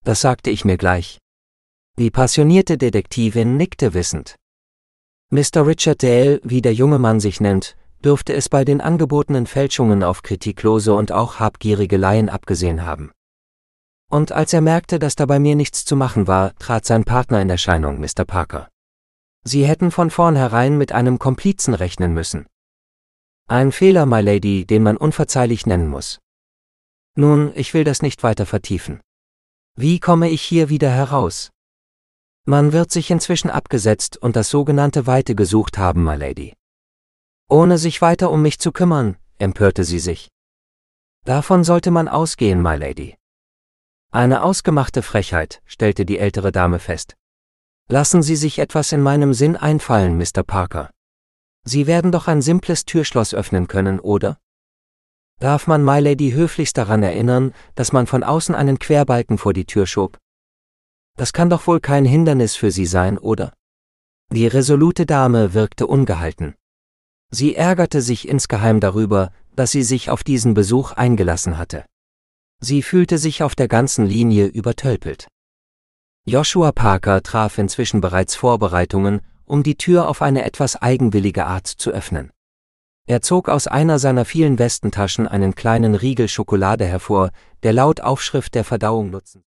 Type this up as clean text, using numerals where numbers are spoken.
Das sagte ich mir gleich. Die passionierte Detektivin nickte wissend. Mr. Richard Dale, wie der junge Mann sich nennt, dürfte es bei den angebotenen Fälschungen auf kritiklose und auch habgierige Laien abgesehen haben. Und als er merkte, dass da bei mir nichts zu machen war, trat sein Partner in Erscheinung, Mr. Parker. Sie hätten von vornherein mit einem Komplizen rechnen müssen. Ein Fehler, my Lady, den man unverzeihlich nennen muss. Nun, ich will das nicht weiter vertiefen. Wie komme ich hier wieder heraus? Man wird sich inzwischen abgesetzt und das sogenannte Weite gesucht haben, my Lady. Ohne sich weiter um mich zu kümmern, empörte sie sich. Davon sollte man ausgehen, my Lady. Eine ausgemachte Frechheit, stellte die ältere Dame fest. Lassen Sie sich etwas in meinem Sinn einfallen, Mr. Parker. Sie werden doch ein simples Türschloss öffnen können, oder? Darf man my Lady höflichst daran erinnern, dass man von außen einen Querbalken vor die Tür schob? Das kann doch wohl kein Hindernis für Sie sein, oder? Die resolute Dame wirkte ungehalten. Sie ärgerte sich insgeheim darüber, dass sie sich auf diesen Besuch eingelassen hatte. Sie fühlte sich auf der ganzen Linie übertölpelt. Joshua Parker traf inzwischen bereits Vorbereitungen, um die Tür auf eine etwas eigenwillige Art zu öffnen. Er zog aus einer seiner vielen Westentaschen einen kleinen Riegel Schokolade hervor, der laut Aufschrift der Verdauung nutzen